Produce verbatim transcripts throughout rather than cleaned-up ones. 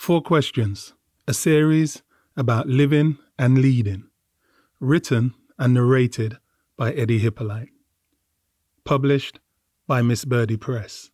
Four Questions, a series about living and leading, written and narrated by Eddie Hippolyte. Published by Miss Birdie Press.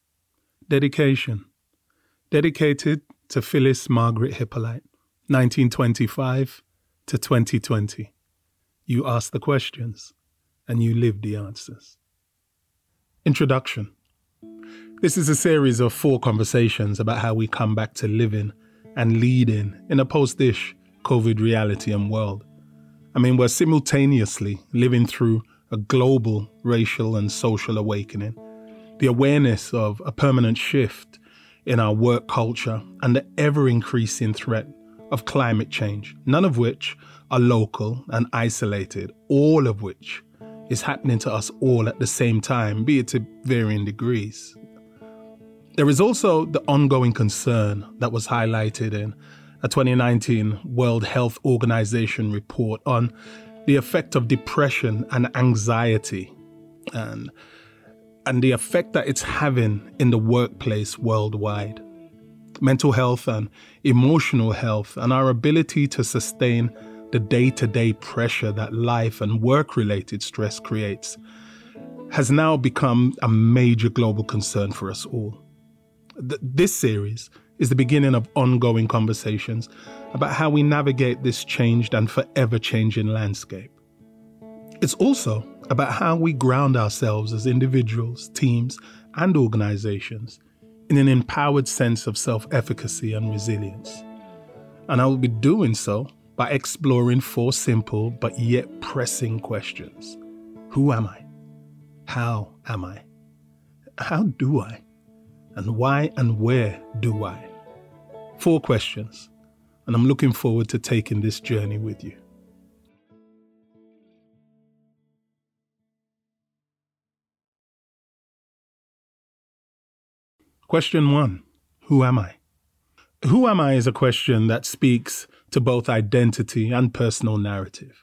Dedication. Dedicated to Phyllis Margaret Hippolyte, nineteen twenty-five to twenty twenty. You ask the questions, and you live the answers. Introduction. This is a series of four conversations about how we come back to living and leading in a post-ish COVID reality and world. I mean, we're simultaneously living through a global racial and social awakening, the awareness of a permanent shift in our work culture, and the ever-increasing threat of climate change, none of which are local and isolated, all of which is happening to us all at the same time, be it to varying degrees. There is also the ongoing concern that was highlighted in a twenty nineteen World Health Organization report on the effect of depression and anxiety and, and the effect that it's having in the workplace worldwide. Mental health and emotional health and our ability to sustain the day-to-day pressure that life and work-related stress creates has now become a major global concern for us all. This series is the beginning of ongoing conversations about how we navigate this changed and forever changing landscape. It's also about how we ground ourselves as individuals, teams, and organizations in an empowered sense of self-efficacy and resilience. And I will be doing so by exploring four simple but yet pressing questions. Who am I? How am I? How do I? And why and where do I? Four questions, and I'm looking forward to taking this journey with you. Question one, who am I? Who am I is a question that speaks to both identity and personal narrative.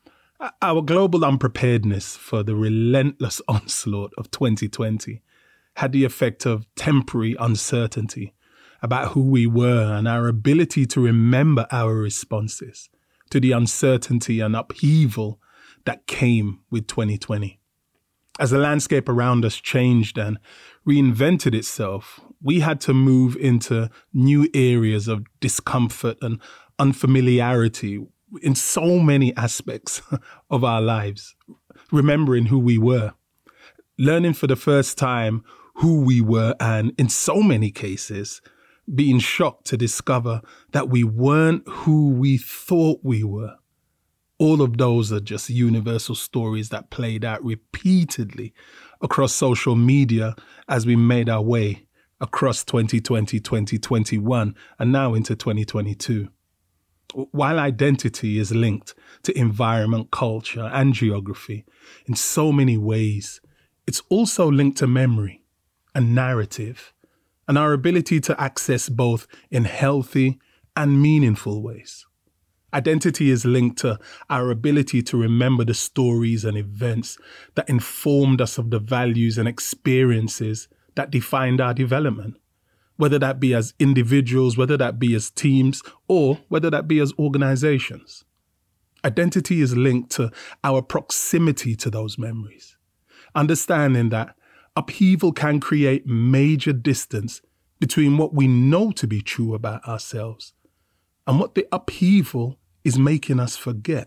Our global unpreparedness for the relentless onslaught of twenty twenty had the effect of temporary uncertainty about who we were and our ability to remember our responses to the uncertainty and upheaval that came with twenty twenty. As the landscape around us changed and reinvented itself, we had to move into new areas of discomfort and unfamiliarity in so many aspects of our lives, remembering who we were, learning for the first time who we were, and in so many cases, being shocked to discover that we weren't who we thought we were. All of those are just universal stories that played out repeatedly across social media as we made our way across twenty twenty, twenty twenty-one, and now into twenty twenty-two. While identity is linked to environment, culture, and geography in so many ways, it's also linked to memory and narrative, and our ability to access both in healthy and meaningful ways. Identity is linked to our ability to remember the stories and events that informed us of the values and experiences that defined our development, whether that be as individuals, whether that be as teams, or whether that be as organizations. Identity is linked to our proximity to those memories, understanding that upheaval can create major distance between what we know to be true about ourselves and what the upheaval is making us forget.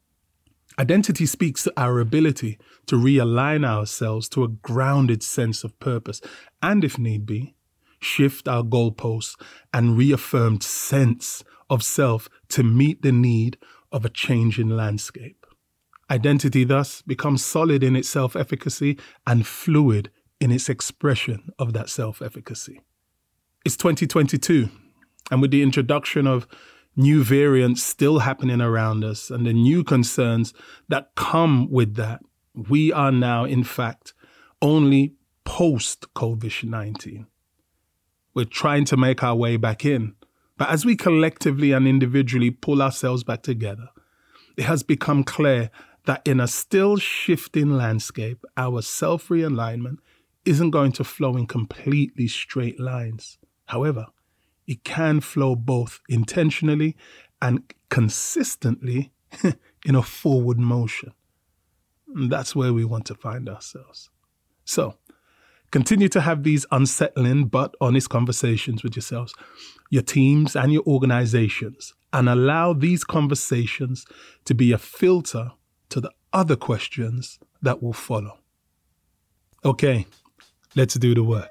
Identity speaks to our ability to realign ourselves to a grounded sense of purpose and, if need be, shift our goalposts and reaffirmed sense of self to meet the need of a changing landscape. Identity thus becomes solid in its self-efficacy and fluid in its expression of that self-efficacy. It's twenty twenty-two, and with the introduction of new variants still happening around us and the new concerns that come with that, we are now, in fact, only post-COVID nineteen. We're trying to make our way back in, but as we collectively and individually pull ourselves back together, it has become clear that in a still shifting landscape, our self-realignment isn't going to flow in completely straight lines. However, It can flow both intentionally and consistently in a forward motion. And that's where we want to find ourselves. So, continue to have these unsettling but honest conversations with yourselves, your teams, and your organizations, and allow these conversations to be a filter to the other questions that will follow. Okay, let's do the work.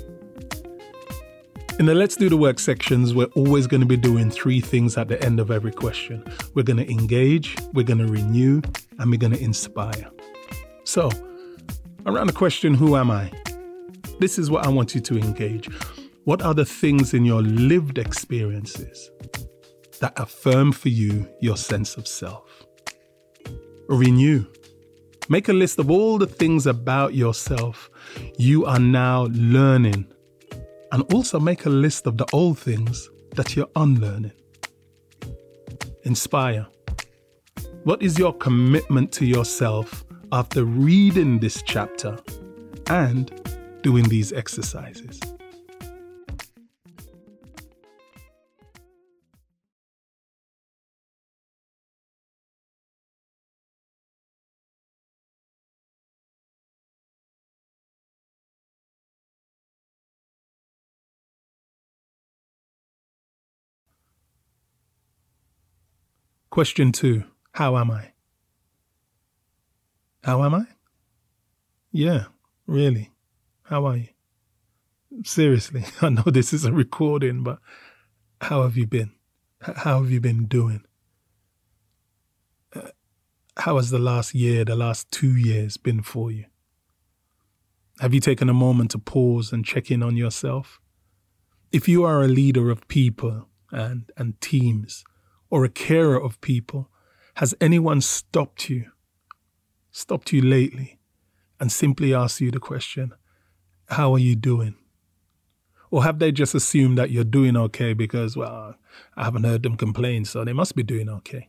In the Let's Do the Work sections, we're always going to be doing three things at the end of every question. We're going to engage, we're going to renew, and we're going to inspire. So, around the question, who am I? This is what I want you to engage. What are the things in your lived experiences that affirm for you your sense of self? Renew. Make a list of all the things about yourself you are now learning, and also make a list of the old things that you're unlearning. Inspire. What is your commitment to yourself after reading this chapter and doing these exercises? Question two, how am I? How am I? Yeah, really. How are you? Seriously, I know this is a recording, but how have you been? How have you been doing? Uh, how has the last year, the last two years been for you? Have you taken a moment to pause and check in on yourself? If you are a leader of people and, and teams, or a carer of people, has anyone stopped you, stopped you lately, and simply asked you the question, how are you doing? Or have they just assumed that you're doing okay because, well, I haven't heard them complain, so they must be doing okay?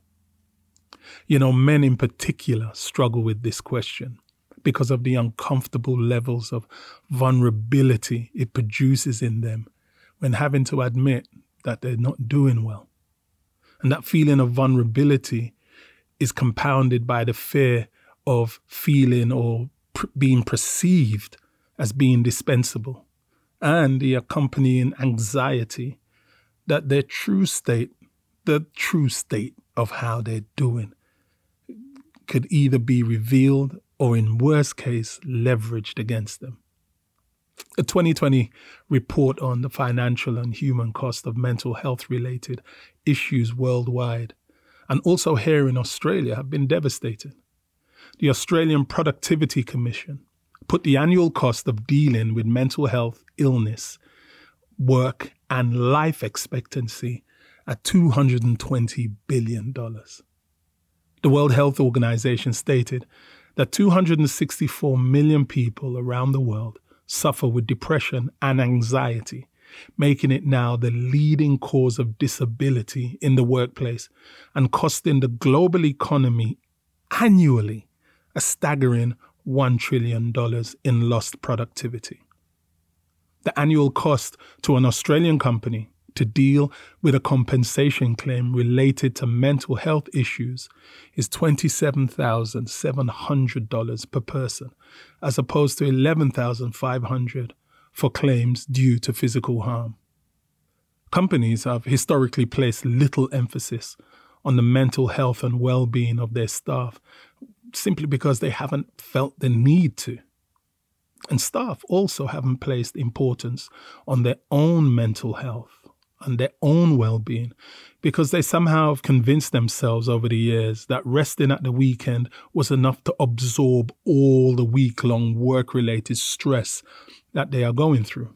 You know, men in particular struggle with this question because of the uncomfortable levels of vulnerability it produces in them when having to admit that they're not doing well. And that feeling of vulnerability is compounded by the fear of feeling or pr- being perceived as being dispensable, and the accompanying anxiety that their true state, the true state of how they're doing, could either be revealed or, in worst case, leveraged against them. A twenty twenty report on the financial and human cost of mental health related issues worldwide, and also here in Australia, have been devastating. The Australian Productivity Commission put the annual cost of dealing with mental health, illness, work, and life expectancy at two hundred twenty billion dollars. The World Health Organization stated that two hundred sixty-four million people around the world suffer with depression and anxiety, making it now the leading cause of disability in the workplace and costing the global economy annually a staggering one trillion dollars in lost productivity. The annual cost to an Australian company to deal with a compensation claim related to mental health issues is twenty-seven thousand seven hundred dollars per person, as opposed to eleven thousand five hundred dollars for claims due to physical harm. Companies have historically placed little emphasis on the mental health and well-being of their staff simply because they haven't felt the need to. And staff also haven't placed importance on their own mental health and their own well-being because they somehow have convinced themselves over the years that resting at the weekend was enough to absorb all the week-long work-related stress that they are going through.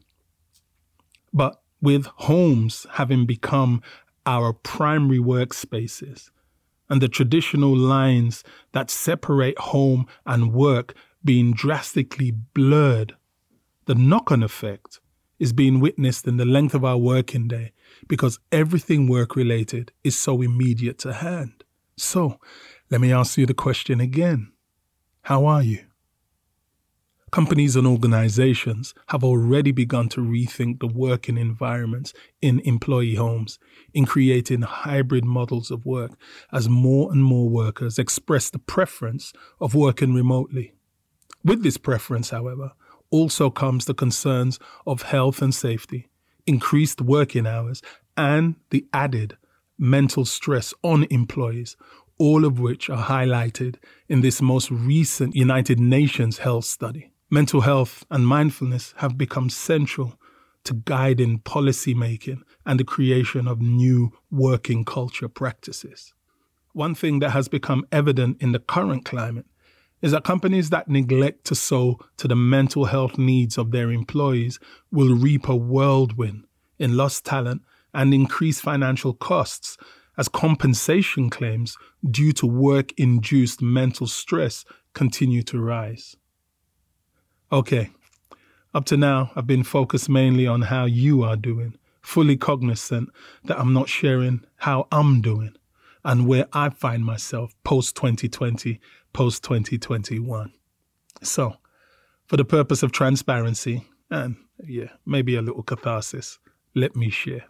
But with homes having become our primary workspaces and the traditional lines that separate home and work being drastically blurred, the knock-on effect is being witnessed in the length of our working day because everything work-related is so immediate to hand. So, let me ask you the question again. How are you? Companies and organizations have already begun to rethink the working environments in employee homes, in creating hybrid models of work as more and more workers express the preference of working remotely. With this preference, however, also comes the concerns of health and safety, increased working hours, and the added mental stress on employees, all of which are highlighted in this most recent United Nations health study. Mental health and mindfulness have become central to guiding policy making and the creation of new working culture practices. One thing that has become evident in the current climate is that companies that neglect to sow to the mental health needs of their employees will reap a whirlwind in lost talent and increased financial costs as compensation claims due to work-induced mental stress continue to rise. Okay, up to now, I've been focused mainly on how you are doing, fully cognizant that I'm not sharing how I'm doing and where I find myself post twenty twenty, post twenty twenty-one. So, for the purpose of transparency and, yeah, maybe a little catharsis, let me share.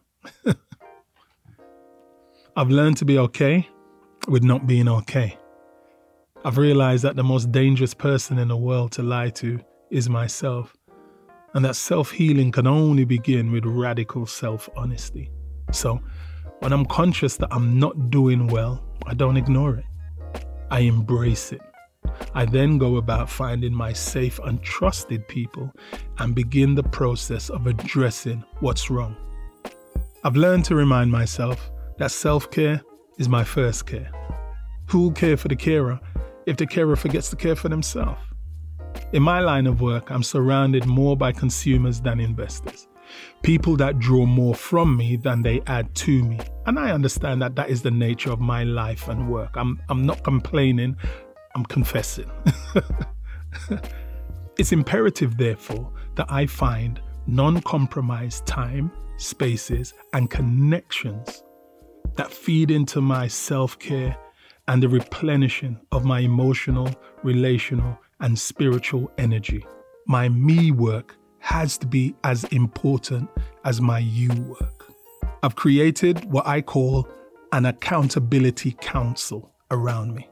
I've learned to be okay with not being okay. I've realized that the most dangerous person in the world to lie to is myself, and that self-healing can only begin with radical self-honesty. So, when I'm conscious that I'm not doing well, I don't ignore it. I embrace it. I then go about finding my safe and trusted people and begin the process of addressing what's wrong. I've learned to remind myself that self-care is my first care. Who will care for the carer if the carer forgets to care for themselves? In my line of work, I'm surrounded more by consumers than investors. People that draw more from me than they add to me. And I understand that that is the nature of my life and work. I'm, I'm not complaining, I'm confessing. It's imperative, therefore, that I find non-compromised time, spaces, and connections that feed into my self-care and the replenishing of my emotional, relational, and spiritual energy. My me work has to be as important as my you work. I've created what I call an accountability council around me.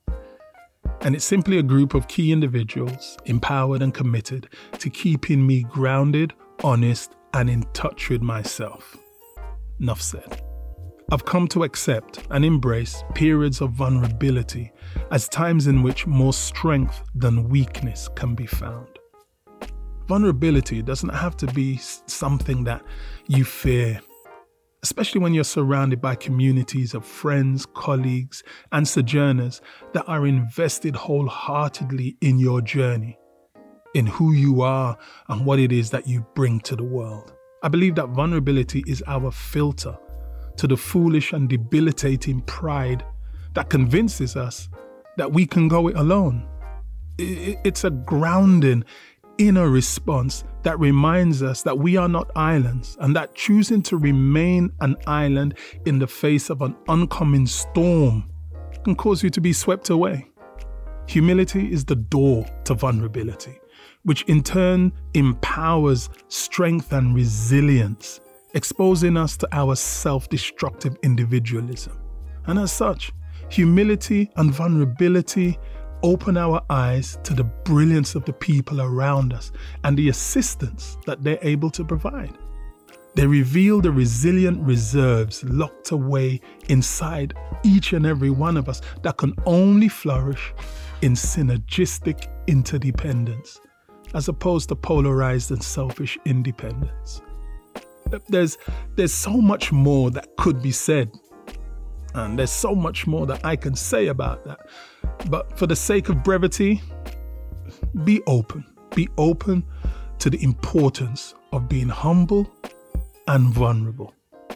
And it's simply a group of key individuals, empowered and committed to keeping me grounded, honest, and in touch with myself. Enough said. I've come to accept and embrace periods of vulnerability as times in which more strength than weakness can be found. Vulnerability doesn't have to be something that you fear, especially when you're surrounded by communities of friends, colleagues, and sojourners that are invested wholeheartedly in your journey, in who you are and what it is that you bring to the world. I believe that vulnerability is our filter to the foolish and debilitating pride that convinces us that we can go it alone. It's a grounding inner response that reminds us that we are not islands and that choosing to remain an island in the face of an oncoming storm can cause you to be swept away. Humility is the door to vulnerability, which in turn empowers strength and resilience, exposing us to our self-destructive individualism. And as such, humility and vulnerability open our eyes to the brilliance of the people around us and the assistance that they're able to provide. They reveal the resilient reserves locked away inside each and every one of us that can only flourish in synergistic interdependence, as opposed to polarized and selfish independence. There's, there's so much more that could be said, and there's so much more that I can say about that. But for the sake of brevity, be open. Be open to the importance of being humble and vulnerable.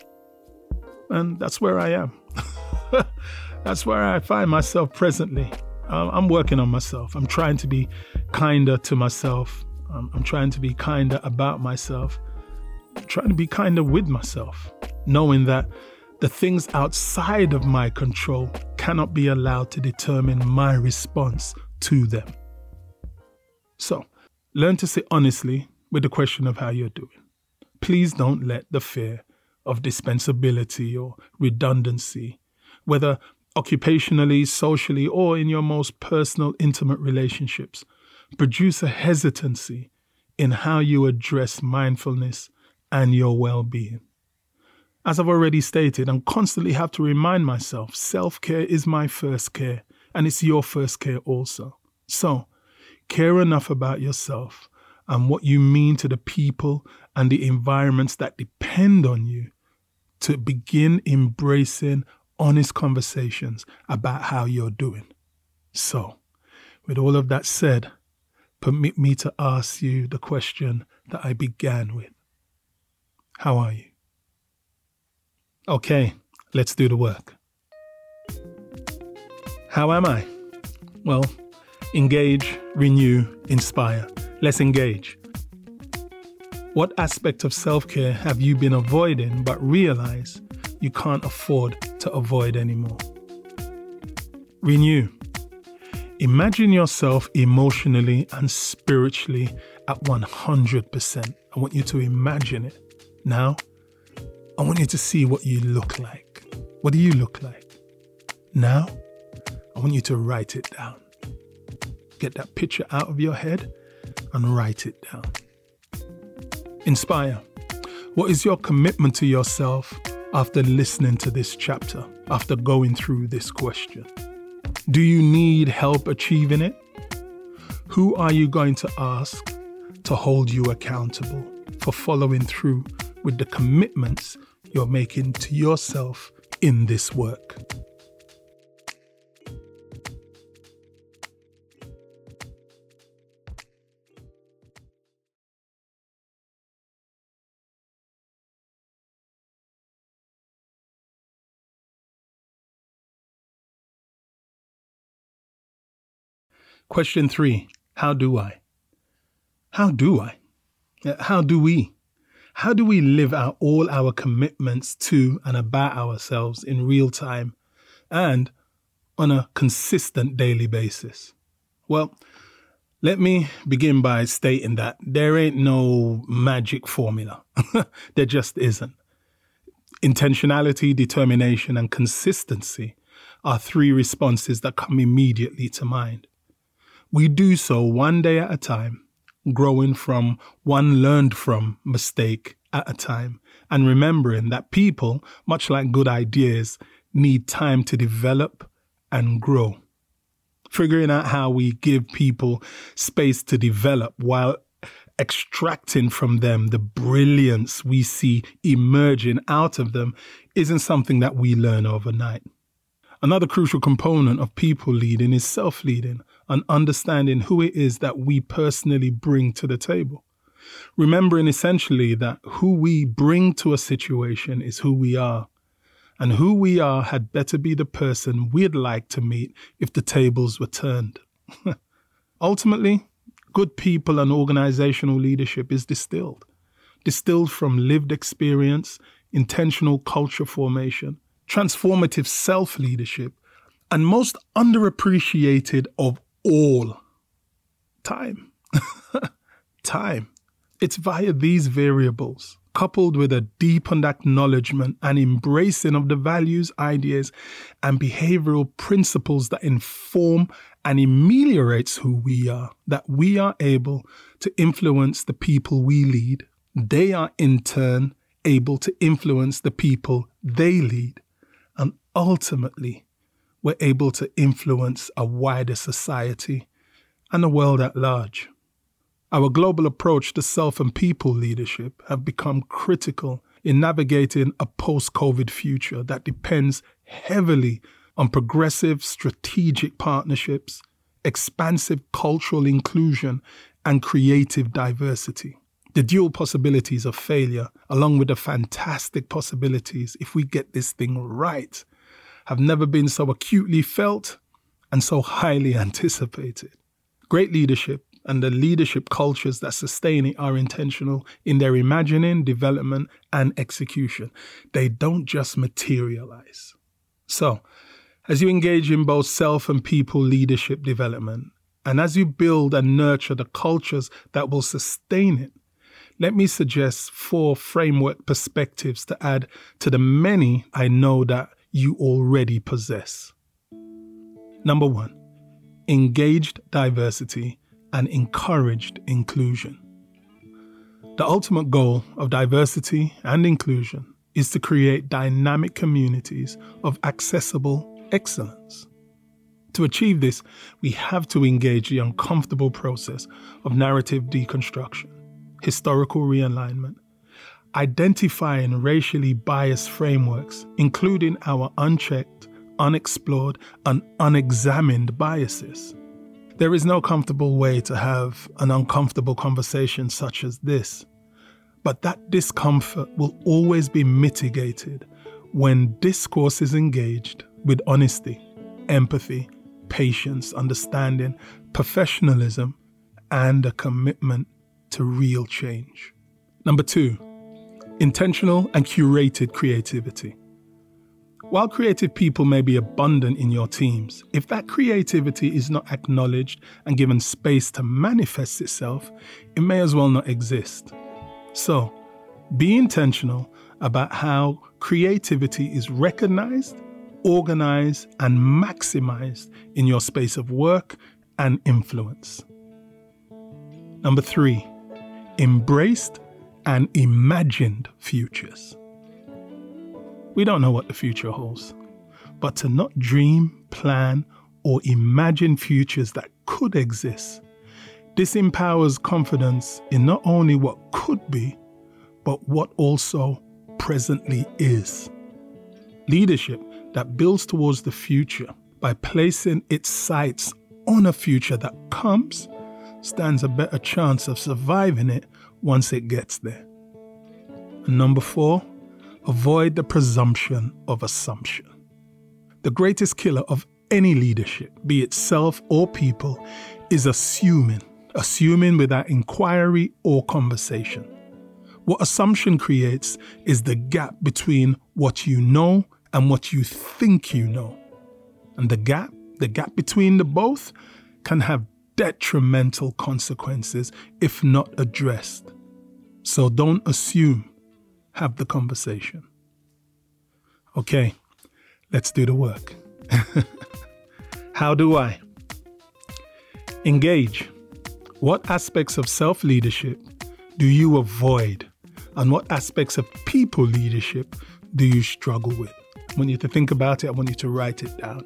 And that's where I am. That's where I find myself presently. Uh, I'm working on myself. I'm trying to be kinder to myself. Um, I'm trying to be kinder about myself. I'm trying to be kinder with myself, knowing that the things outside of my control cannot be allowed to determine my response to them. So, Learn to sit honestly with the question of how you're doing. Please don't let the fear of dispensability or redundancy, whether occupationally, socially, or in your most personal, intimate relationships, produce a hesitancy in how you address mindfulness and your well-being. As I've already stated, I constantly have to remind myself, self-care is my first care, and it's your first care also. So, care enough about yourself and what you mean to the people and the environments that depend on you to begin embracing honest conversations about how you're doing. So, with all of that said, permit me to ask you the question that I began with. How are you? Okay, let's do the work. How am I? Well, engage, renew, inspire. Let's engage. What aspect of self-care have you been avoiding but realize you can't afford to avoid anymore? Renew. Imagine yourself emotionally and spiritually at one hundred percent. I want you to imagine it. Now, I want you to see what you look like. What do you look like? Now, I want you to write it down. Get that picture out of your head and write it down. Inspire. What is your commitment to yourself after listening to this chapter, after going through this question? Do you need help achieving it? Who are you going to ask to hold you accountable for following through with the commitments you're making to yourself in this work? Question three, how do I? How do I? How do we? How do we live out all our commitments to and about ourselves in real time and on a consistent daily basis? Well, let me begin by stating that there ain't no magic formula. There just isn't. Intentionality, determination, and consistency are three responses that come immediately to mind. We do so one day at a time, growing from one learned from mistake at a time, and remembering that people, much like good ideas, need time to develop and grow. Figuring out how we give people space to develop while extracting from them the brilliance we see emerging out of them isn't something that we learn overnight. Another crucial component of people leading is self-leading and understanding who it is that we personally bring to the table. Remembering essentially that who we bring to a situation is who we are, and who we are had better be the person we'd like to meet if the tables were turned. Ultimately, good people and organizational leadership is distilled. Distilled from lived experience, intentional culture formation, transformative self-leadership, and most underappreciated of all, time. Time. It's via these variables, coupled with a deepened acknowledgement and embracing of the values, ideas, and behavioral principles that inform and ameliorates who we are, that we are able to influence the people we lead. They are in turn able to influence the people they lead. And ultimately, we're able to influence a wider society and the world at large. Our global approach to self and people leadership have become critical in navigating a post-COVID future that depends heavily on progressive strategic partnerships, expansive cultural inclusion, and creative diversity. The dual possibilities of failure, along with the fantastic possibilities if we get this thing right, have never been so acutely felt and so highly anticipated. Great leadership and the leadership cultures that sustain it are intentional in their imagining, development, and execution. They don't just materialize. So, as you engage in both self and people leadership development And as you build and nurture the cultures that will sustain it, let me suggest four framework perspectives to add to the many I know that you already possess. Number one, engaged diversity and encouraged inclusion. The ultimate goal of diversity and inclusion is to create dynamic communities of accessible excellence. To achieve this, we have to engage the uncomfortable process of narrative deconstruction, historical realignment, identifying racially biased frameworks, including our unchecked, unexplored, and unexamined biases. There is no comfortable way to have an uncomfortable conversation such as this, but that discomfort will always be mitigated when discourse is engaged with honesty, empathy, patience, understanding, professionalism, and a commitment to real change. Number two, intentional and curated creativity. While creative people may be abundant in your teams, if that creativity is not acknowledged and given space to manifest itself, it may as well not exist. So, be intentional about how creativity is recognized, organized, and maximized in your space of work and influence. Number three, embraced and imagined futures. We don't know what the future holds, but to not dream, plan, or imagine futures that could exist, this empowers confidence in not only what could be, but what also presently is. Leadership that builds towards the future by placing its sights on a future that comes stands a better chance of surviving it once it gets there. And number four, avoid the presumption of assumption. The greatest killer of any leadership, be it self or people, is assuming, assuming without inquiry or conversation. What assumption creates is the gap between what you know and what you think you know. And the gap, the gap between the both can have detrimental consequences if not addressed. So don't assume, have the conversation. Okay, let's do the work. How do I? Engage. What aspects of self-leadership do you avoid? And what aspects of people leadership do you struggle with? I want you to think about it. I want you to write it down.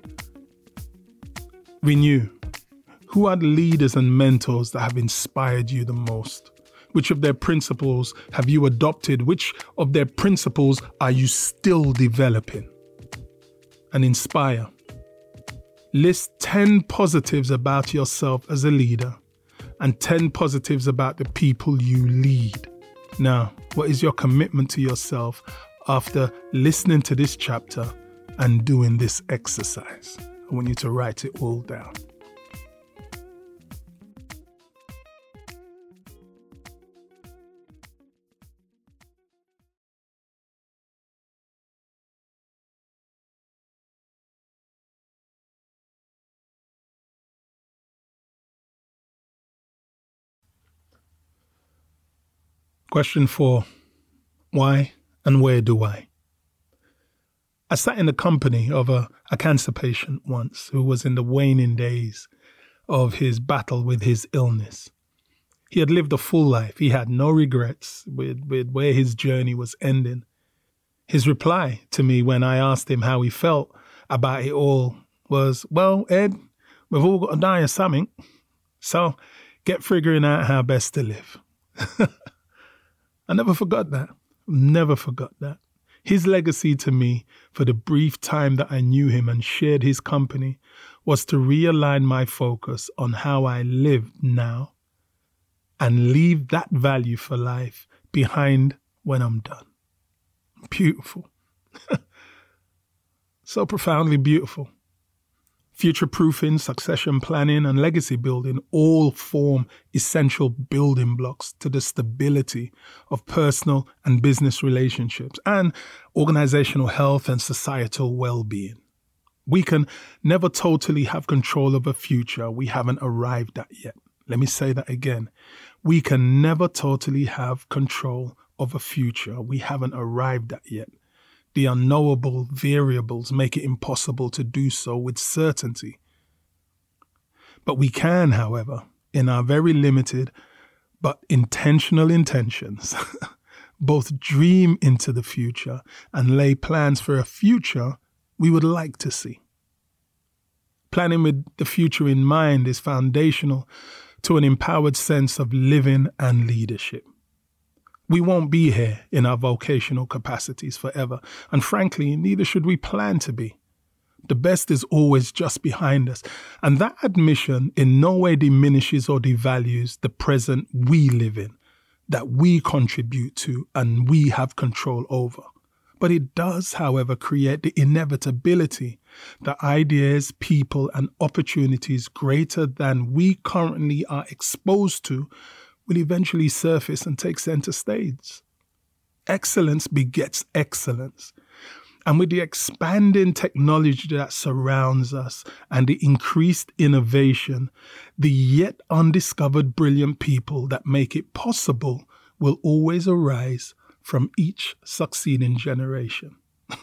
Renew. Who are the leaders and mentors that have inspired you the most? Which of their principles have you adopted? Which of their principles are you still developing? And inspire. List ten positives about yourself as a leader and ten positives about the people you lead. Now, what is your commitment to yourself after listening to this chapter and doing this exercise? I want you to write it all down. Question four, why and where do I? I sat in the company of a, a cancer patient once who was in the waning days of his battle with his illness. He had lived a full life. He had no regrets with, with where his journey was ending. His reply to me when I asked him how he felt about it all was, well, Ed, we've all got to die of something, so get figuring out how best to live. I never forgot that. Never forgot that. His legacy to me for the brief time that I knew him and shared his company was to realign my focus on how I live now and leave that value for life behind when I'm done. Beautiful. So profoundly beautiful. Future-proofing, succession planning, and legacy building all form essential building blocks to the stability of personal and business relationships and organizational health and societal well-being. We can never totally have control of a future we haven't arrived at yet. Let me say that again. We can never totally have control of a future we haven't arrived at yet. The unknowable variables make it impossible to do so with certainty. But we can, however, in our very limited but intentional intentions, both dream into the future and lay plans for a future we would like to see. Planning with the future in mind is foundational to an empowered sense of living and leadership. We won't be here in our vocational capacities forever, and frankly, neither should we plan to be. The best is always just behind us, and that admission in no way diminishes or devalues the present we live in, that we contribute to and we have control over. But it does, however, create the inevitability that ideas, people, and opportunities greater than we currently are exposed to will eventually surface and take center stage. Excellence begets excellence. And with the expanding technology that surrounds us and the increased innovation, the yet undiscovered brilliant people that make it possible will always arise from each succeeding generation.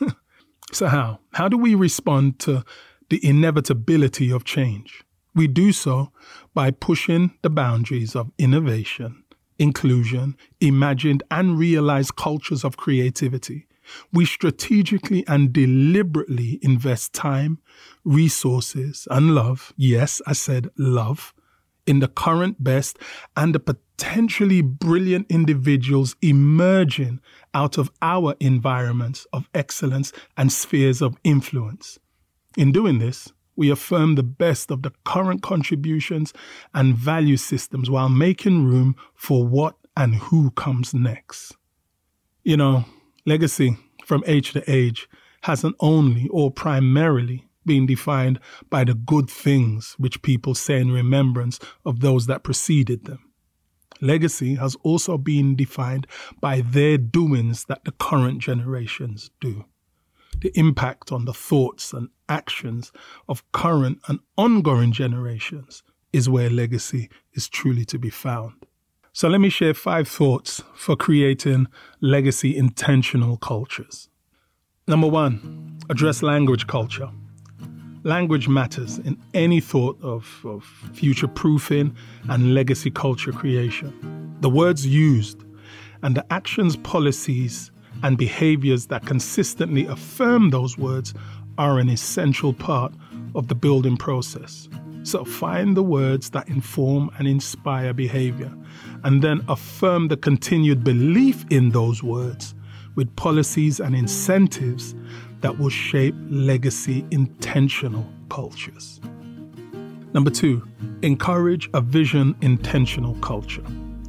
So how? How do we respond to the inevitability of change? We do so by pushing the boundaries of innovation, inclusion, imagined and realized cultures of creativity. We strategically and deliberately invest time, resources, and love, yes, I said love, in the current best and the potentially brilliant individuals emerging out of our environments of excellence and spheres of influence. In doing this, we affirm the best of the current contributions and value systems while making room for what and who comes next. You know, legacy from age to age hasn't only or primarily been defined by the good things which people say in remembrance of those that preceded them. Legacy has also been defined by their doings that the current generations do. The impact on the thoughts and actions of current and ongoing generations is where legacy is truly to be found. So let me share five thoughts for creating legacy intentional cultures. Number one, address language culture. Language matters in any thought of, of future-proofing and legacy culture creation. The words used and the actions, policies, and behaviors that consistently affirm those words are an essential part of the building process. So find the words that inform and inspire behavior, and then affirm the continued belief in those words with policies and incentives that will shape legacy intentional cultures. Number two, encourage a vision intentional culture.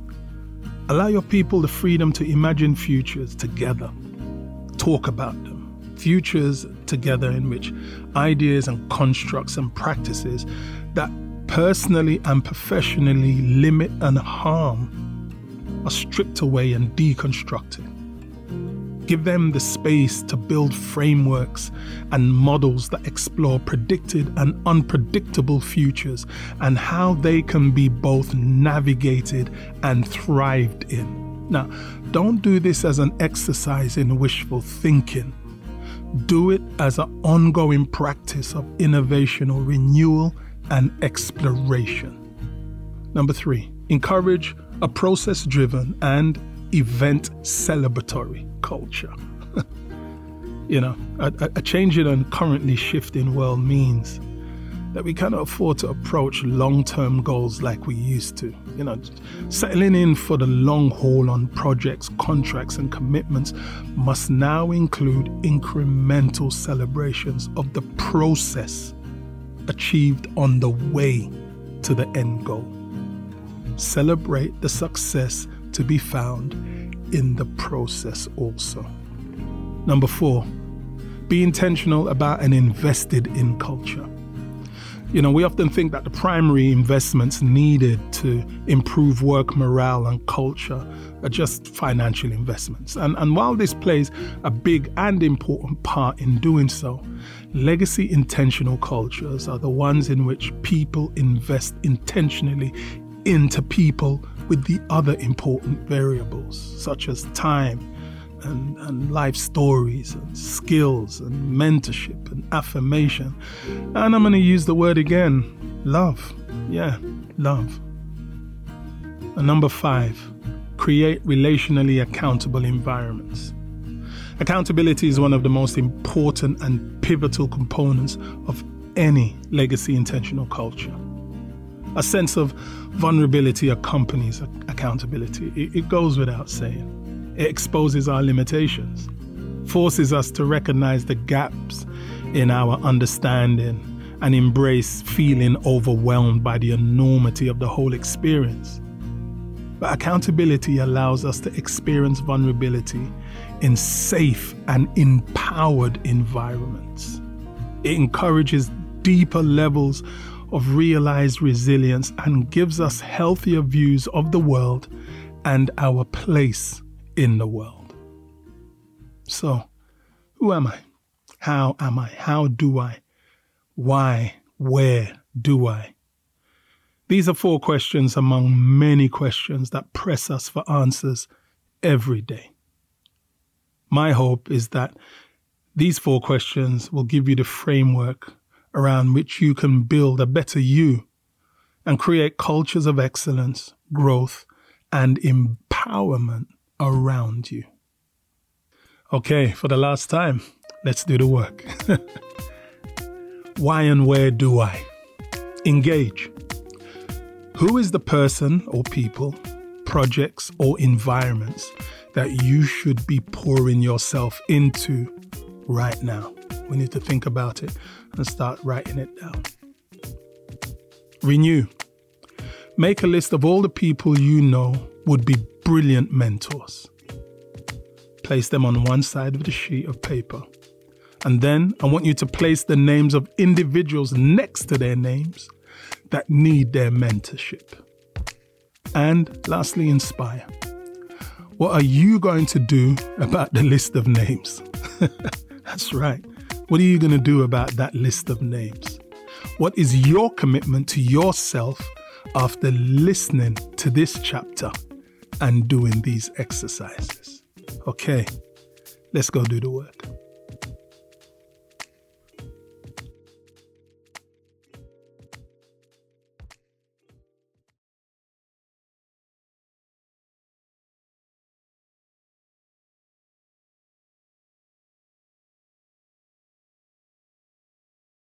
Allow your people the freedom to imagine futures together. Talk about them. Futures together in which ideas and constructs and practices that personally and professionally limit and harm are stripped away and deconstructed. Give them the space to build frameworks and models that explore predicted and unpredictable futures and how they can be both navigated and thrived in. Now, don't do this as an exercise in wishful thinking. Do it as an ongoing practice of innovation or renewal and exploration. Number three, encourage a process-driven and event celebratory culture. You know, a, a changing and currently shifting world means that we cannot afford to approach long-term goals like we used to. You know, settling in for the long haul on projects, contracts, and commitments must now include incremental celebrations of the process achieved on the way to the end goal. Celebrate the success to be found in the process also. Number four, be intentional about and invested in culture. You know, we often think that the primary investments needed to improve work morale and culture are just financial investments. And, and while this plays a big and important part in doing so, legacy intentional cultures are the ones in which people invest intentionally into people with the other important variables, such as time and, and life stories and skills and mentorship and affirmation. And I'm going to use the word again, love. Yeah, love. And number five, create relationally accountable environments. Accountability is one of the most important and pivotal components of any legacy intentional culture. A sense of vulnerability accompanies accountability. It, it goes without saying. It exposes our limitations, forces us to recognize the gaps in our understanding and embrace feeling overwhelmed by the enormity of the whole experience. But accountability allows us to experience vulnerability in safe and empowered environments. It encourages deeper levels of realized resilience and gives us healthier views of the world and our place in the world. So, who am I? How am I? How do I? Why? Where do I? These are four questions among many questions that press us for answers every day. My hope is that these four questions will give you the framework around which you can build a better you and create cultures of excellence, growth, and empowerment around you. Okay, for the last time, let's do the work. Why and where do I? Engage. Who is the person or people, projects or environments that you should be pouring yourself into right now? We need to think about it and start writing it down. Renew. Make a list of all the people you know would be brilliant mentors. Place them on one side of the sheet of paper. And then I want you to place the names of individuals next to their names that need their mentorship. And lastly, inspire. What are you going to do about the list of names? That's right. What are you going to do about that list of names? What is your commitment to yourself after listening to this chapter and doing these exercises? Okay, let's go do the work.